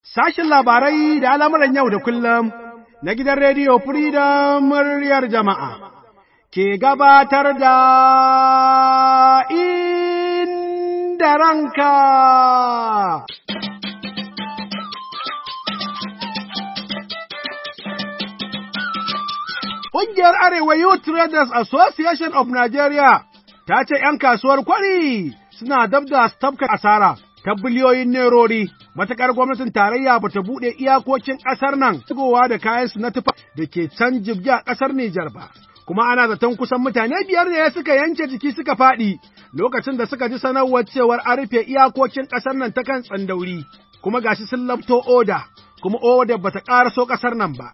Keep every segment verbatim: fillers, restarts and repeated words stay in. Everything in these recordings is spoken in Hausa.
Sashin labarai da al'amuran yau da kullum na gidan Rediyo Freedom muryar jama'a ke gabatar da Inda Ranka. Ƙungiyar Arewa Youth Traders Association of Nigeria ta ce ‘yan kasuwar kwari suna dab da tafka asara ta biliyoyin nerori, matuƙar gwamnatin tarayya ba ta buɗe iyakokin ƙasar nan shigowa da kayansu na tufa da ke can jibgi a ƙasar Nijar ba. Kuma ana zaton kusan mutane biyar ne suka yanke jiki suka faɗi lokacin da suka ji sanarwar cewar an rufe iyakokin ƙasar nan ta kan tsandauri, kuma gashi sun labto oda, kuma oda ba ta ƙaraso ƙasar nan ba.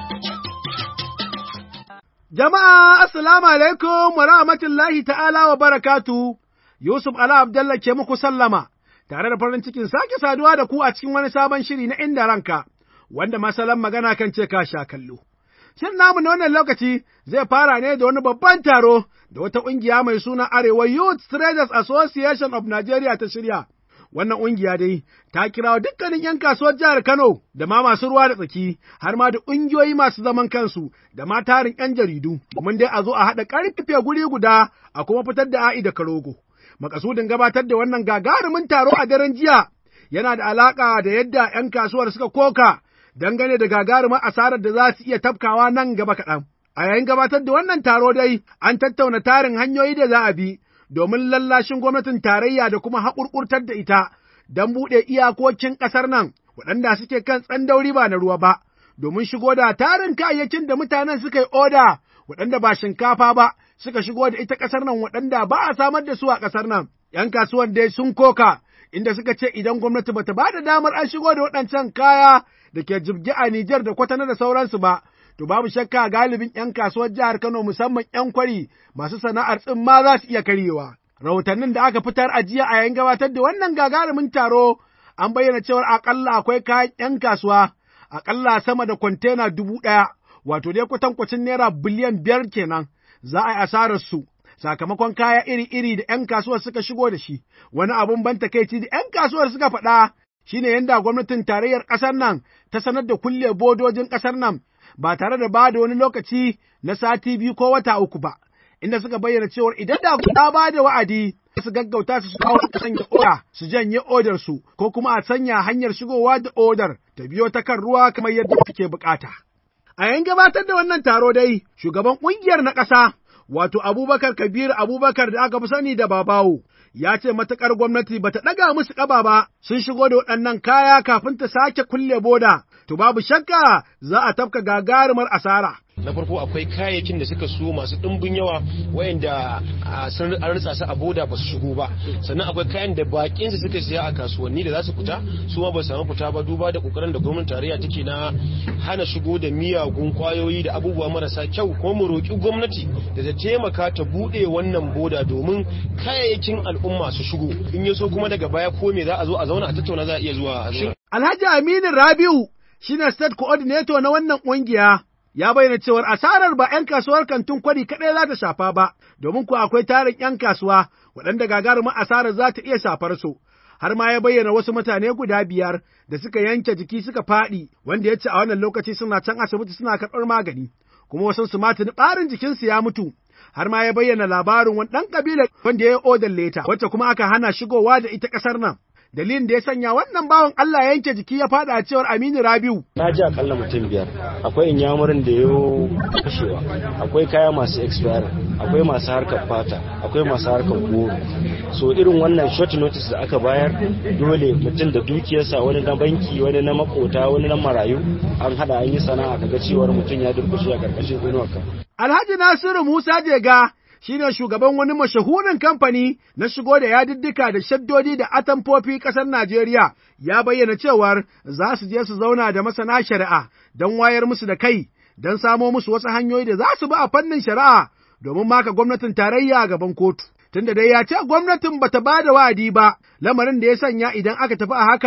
Jama'a, Assalamu alaikum wa rahmatullahi ta'ala wa barakatu, Yusuf Ala Abdallah ke muku sallama, tare da farin cikin sake saduwa da ku a cikin wani sabon shiri na Inda Ranka, wanda masalan magana kan ce ka sha kallo. Shin namu na wannan lokaci zai fara ne da wani babban taro da wata ƙungiya mai suna Arewa Youth Traders Association of Nigeria ta shirya. Wannan ƙungiya dai ta kirawo dukkanin ‘yan kasuwar jihar Kano da ma masu ruwa da tsaki, har ma da ƙungiyoyi masu zaman kansu da ma tarin ‘yan jaridu, domin dai a zo a haɗa ƙarfe guri guda a kuma fitar da a'i da karogo. Makasudin gabatar da wannan gagarumin taro a daren jiya yana da alaƙa da yadda ‘yan kasuwar suka koka dangane da gagarumar asarar da za su iya tafkawa nan gaba kaɗan. A yayin gabatar da wannan taro dai an tattauna tarin hanyoyi da za a bi domin lallashin gwamnatin tarayya da kuma haƙurƙurtar da ita don buɗe iyakokin ƙasar nan waɗanda suke kan tsandauri ba na ruwa ba, domin shigo da tarin kayayyakin da mutanen suka yi oda waɗanda ba shinkafa ba suka shigo da ita ƙasar nan waɗanda ba a samar da su a ƙasar nan. ‘Yan kasuwan dai sun koka inda suka ce idan gwamnati bata ba da damar an shigo da waɗancan kaya da ke jibgi a Nijar da Kwatana da sauransu ba, to babu shakka galibin ‘yan kasuwar jihar Kano musamman ‘yan kwari masu sana'ar tsimma za su iya karyewa. Rahotannin da aka fitar a jiya a yayin gabatar da wannan gagarumin taro an bayyana cewar akalla akwai kayan ‘yan kasuwa akalla sama da kwantena dubu ɗaya, wato dai kwatankwacin naira biliyan biyar kenan za a yi asarar su sakamakon kaya iri-iri da ‘yan kasuwar suka shigo da shi. Wani abun ban takaici da ‘yan kasuwar suka faɗa shine yadda gwamnatin tarayyar ƙasar nan ta sanar da kulle bodojin ƙasar nan ba tare da ba da wani lokaci na sati biyu ko wata uku ba, inda suka bayyana cewar idan da ta ba da wa'adi su gaggauta su kawo sanya oda su janye odar su ko kuma a sanya hanyar shigowa da odar ta biyo ta kan ruwa kamar yadda suke bukata. A yayin gabatar da wannan taro dai shugaban ƙungiyar na ƙasa wato Abubakar Kabir Abubakar da aka fi sani da Babawo ya ce matuƙar gwamnati bata ɗaga musu ƙaba ba sun shigo da waɗannan kaya kafin ta sake kulle boda, to babu shakka za a tafka gagarumar asara. Na farko akwai kayayyakin da suka so masu ɗimbin yawa wayanda sun an ritsa su a boda ba su shigo ba, sannan akwai kayan da bakin su suka siya a kasuwanni da za su fita su ma ba su samu fita ba duba da kokarin da gwamnatin tarayya take na hana shigo da miyagun kwayoyi da abubuwa marasa kyau. Kuma mu roki gwamnati da ta taimaka ta bude wannan boda domin kayayyakin al'umma su shigo, in yaso kuma daga baya ko me za a zo a zauna a tattauna za a iya zuwa a zauna. Alhaji Aminu Rabiu shine state coordinator na wannan ƙungiya, ya bayyana cewar asarar ba ‘yan kasuwar kantin kwari kaɗai za ta shafa ba, domin kuwa akwai tarin ‘yan kasuwa waɗanda gagarumin asarar za ta iya shafar su. Har ma ya bayyana wasu mutane guda biyar da suka yanke jiki suka faɗi, wanda ya ce a wannan lokaci suna can asibiti suna karɓar magani, kuma wasu su ma tuni ɓarin jikinsu ya mutu. Har ma ya bayyana labarin wani ɗan ƙabilar wanda ya yi odar leta, wacce kuma aka hana shigowa da ita ƙasar nan. Dalilin da ya sanya wannan bawan Allah ya yanke jiki ya fada a cewar Aminu Rabiu. Na ji akalla mutum biyar, akwai inyamurin da ya kashewa, akwai kaya masu expire, akwai masu harkar fata, akwai masu harkar goro. So irin wannan short notice da aka bayar dole mutum da dukiyarsa, wani na banki, wani na makota, wani na marayu, an hada an yi sana'a kaga cewar mutum ya durkushe a karkashin inuwarka. Alhaji Nasiru Musa Jega shi ne shugaban wani mashahurin kamfani na shigo da yadiddika da shaddodi da atamfofi ƙasar Najeriya, ya bayyana cewar za su je su zauna da masana shari'a don wayar musu da kai, don samo musu wasu hanyoyi da za su bi a fannin shari'a domin maka gwamnatin tarayya gaban kotu. Tunda dai ya ce gwamnatin bata ba da wa'adi ba, lamarin da ya sanya idan aka tafi a haka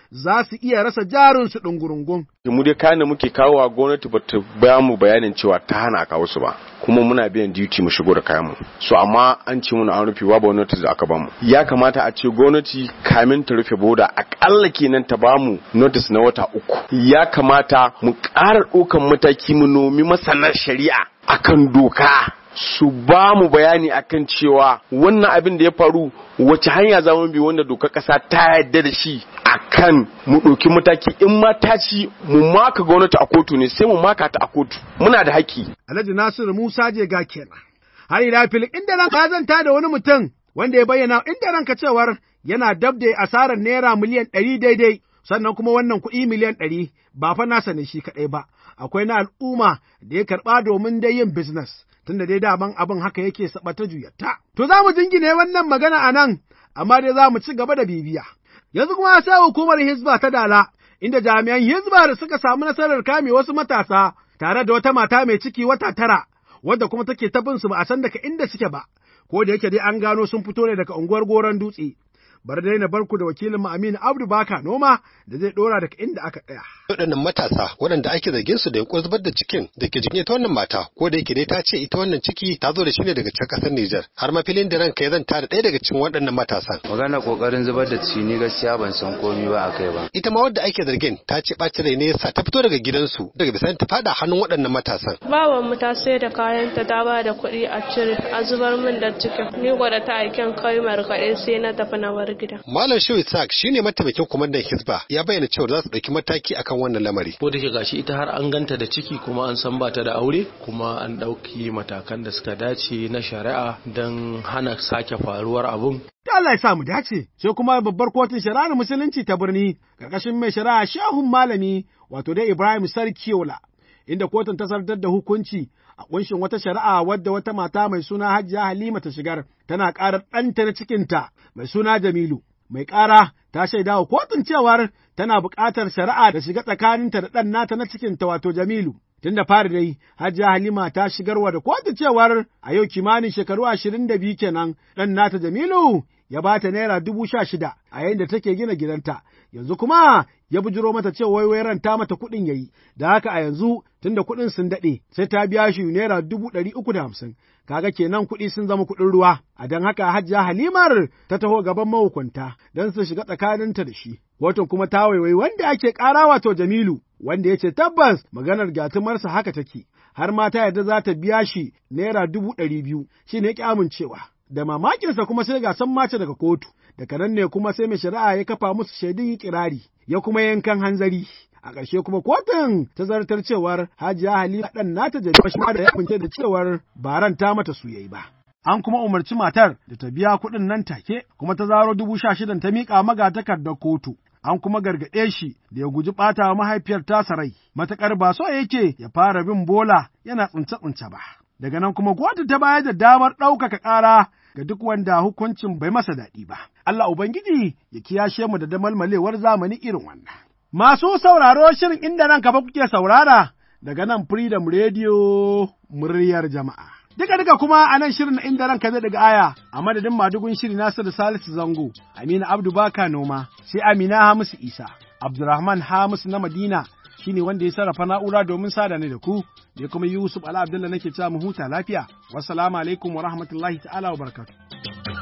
za su iya rasa jarinsu ɗungurungun. Mu dai kayan da muke kawo a gwamnati ba ta ba mu bayanin cewa ta hana kawo su ba, kuma muna biyan duty mu shigo da kayan mu. So amma an ce muna an rufe babu notice da aka bamu. Ya kamata a ce gwamnati kamin ta rufe boda akalla kenan ta bamu notice na wata uku. Ya kamata mu ƙara ɗaukan mataki mu nomi masanar shari'a akan doka su ba mu bayani akan cewa wannan abin da ya faru wace hanya za mu bi wanda dokar ƙasa ta yarda da shi akan mu ɗauki mataki in ma ta ci mu maka gwamnati a kotu ne sai mu maka ta a kotu muna da haƙƙi. Alhaji Nasiru Musa je ga kenan. Har ila filin inda ranka ya zanta da wani mutum wanda ya bayyana inda ranka cewar yana dab da asarar naira miliyan ɗari daidai sannan kuma wannan kuɗi miliyan ɗari ba fa nasa ne shi kaɗai ba akwai na al'umma da ya karɓa domin dai yin business. Tunda dai daman abin haka yake saba ta juyatta. To za mu jingine wannan magana a nan, amma dai za mu ci gaba da bibiya. Yanzu kuma sai hukumar Hizba ta Dala, inda jami'an Hizba da suka samu nasarar kame wasu matasa tare da wata mata mai ciki wata tara, wadda kuma take ta bin su ba a san daga inda suke ba, ko da yake dai an gano sun fito ne daga unguwar Goron Dutse. Bar dai na barku da wakilin Aminu Abdu Baka Noma da zai dora daga inda aka tsaya. Waɗannan matasa waɗanda ake zargin su da yankuwar zubar da cikin da ke jikin ita wannan mata ko da yake dai ta ce ita wannan ciki ta zo da shi ne daga can ƙasar Nijar har ma filin da ranka ya zanta da ɗaya daga cikin waɗannan matasan. Magana kokarin zubar da ciki ni gaskiya ban san komai ba akai ba. Ita ma wadda ake zargin ta ce ɓacin rai ne yasa ta fito daga gidansu daga bisani ta faɗa hannun waɗannan matasan. Baban mu ta sai da kayan ta ta ba da kuɗi a cire a zubar min da cikin ni gwada ta aikin kai markaɗe sai na tafi na bar gida. Malam Shehu Isaac shine mataimakin kwamandan Hizba ya bayyana cewa za su ɗauki mataki akan wannan lamari. Ko da ke gashi ita har an ganta da ciki kuma an san bata da aure kuma an ɗauki matakan da suka dace na shari'a don hana sake faruwar abun. Da Allah ya sa mu dace, sai kuma babbar kotun shari'ar musulunci ta birni ƙarƙashin mai shari'a Shehun Malami wato dai Ibrahim Sarkiola, inda kotun ta zartar da hukunci a kunshin wata shari'a wadda wata mata mai suna Hajiya Halima ta shigar tana ƙarar ɗanta na cikinta mai suna Jamilu. Mai ƙara ta shaida wa kotun cewar tana buƙatar shari'a da shiga tsakaninta da ɗan nata na cikinta wato Jamilu. Tun da fari dai, Hajiya Halima ta shigarwa da kotu cewar a yau kimanin shekaru ashirin da biyu kenan ɗan nata Jamilu ya ba ta naira dubu sha shida a yayin da take gina gidanta, yanzu kuma ya bujiro mata cewa wai ranta mata kuɗin yayi, da haka a yanzu tunda kuɗin sun daɗe sai ta biya shi naira dubu ɗari uku da hamsin, kaga kenan kuɗi sun zama kuɗin ruwa, a don haka Hajiya Halimar ta taho gaban mahukunta don su shiga tsakaninta da shi. Kotun kuma ta waiwai wanda ake ƙara wato Jamilu, wanda ya ce tabbas maganar gyatumarsa haka take, har ma ta yarda za ta biya shi naira dubu ɗari biyu, shi ne ya ƙi amincewa. Da mamakinsa kuma sai ga san mace daga kotu, daga nan ne kuma sai mai shari'a ya kafa musu shaidun kirari, ya kuma yankan hanzari. A ƙarshe kuma kotun ta zartar cewar Hajiya Halima ɗan nata Jamilu shi ma da ya amince da cewar ba ranta mata su yayi ba. An kuma umarci matar da ta biya kuɗin nan take, kuma ta zaro dubu sha shidan ta miƙa magatakardar kotu. An kuma gargaɗe shi da ya guji ɓata wa mahaifiyar tasa rai, matuƙar ba so yake ya fara bin bola yana tsince-tsince ba. Daga nan kuma kotu ta bayar da damar ɗaukaka ƙara ga duk wanda hukuncin bai masa daɗi ba. Allah Ubangiji ya kiyashe mu da damalmalewar zamani irin wannan. Masu sauraro shirin inda nan kafa kuke saurara daga nan Freedom Radio muryar jama'a. Duka duka kuma a nan shirin inda ranka zai daga aya a madadin madugun shiri Nasiru Salisu Zango, Amina Abdu Baka Noma, sai Amina Hamisu Isa, Abdulrahman Hamisu na Madina shine wanda ya sarrafa na'ura domin sada ni da ku, da kuma Yusuf Ala Abdullah nake cewa mu huta lafiya. Wassalamu alaikum wa rahmatullahi ta'ala wa barakatuh.